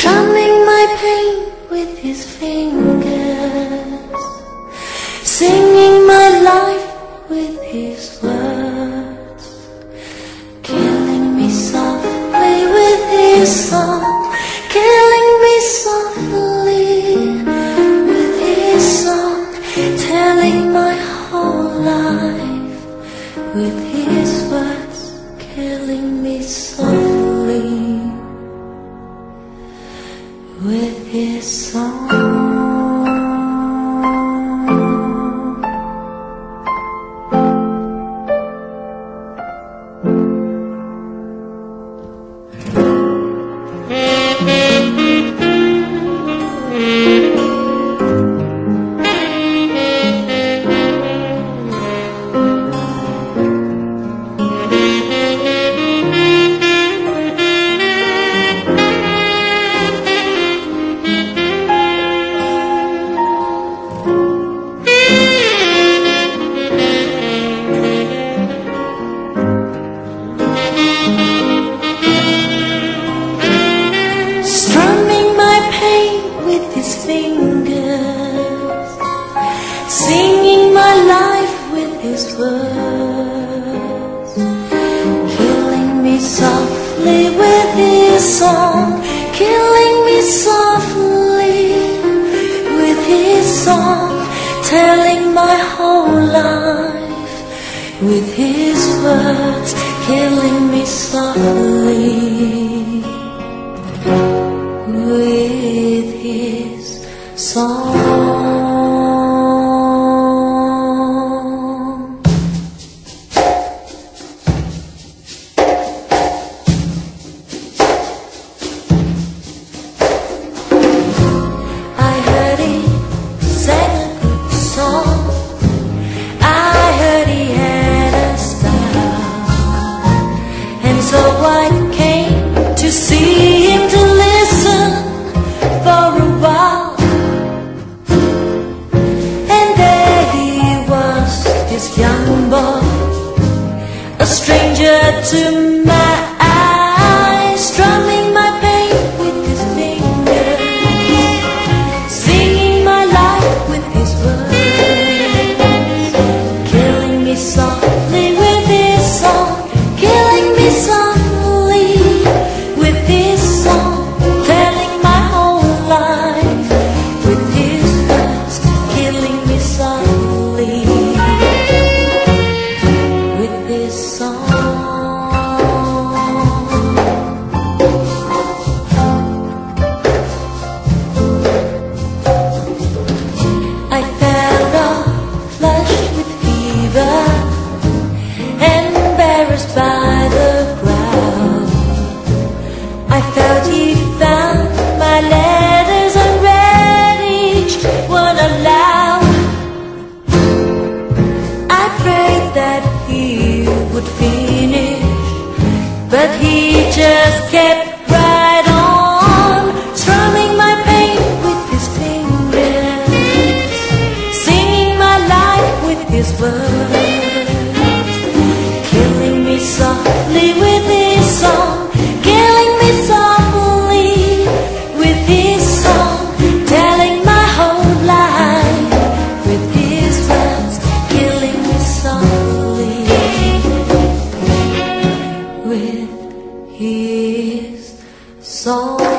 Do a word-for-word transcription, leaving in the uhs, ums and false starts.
strumming my pain with his fingers, singing my life with his words, killing me softly with his song, killing me softly with his song, telling my whole life with his words, killing me softly with his song. Fingers, singing my life with his words, killing me softly with his song, killing me softly with his song, telling my whole life with his words, killing me softly with his song. I heard he sang a good song, I heard he had a style, and so I came to see him, to listen for a while. Young boy, a stranger to my eyes, strumming my pain with his fingers, singing my life with his words, killing me softly with his song, killing me softly with his song, telling my whole life with his words, killing me softly with this song. I felt all flushed with fever, embarrassed by the crowd. I felt he found my letters and read each one aloud. I prayed that he would finish, but he just kept right on, strumming my pain with his fingers, singing my life with his words, killing me softly with his song, killing me softly with his song, telling my whole life with his words, killing me softly with his song.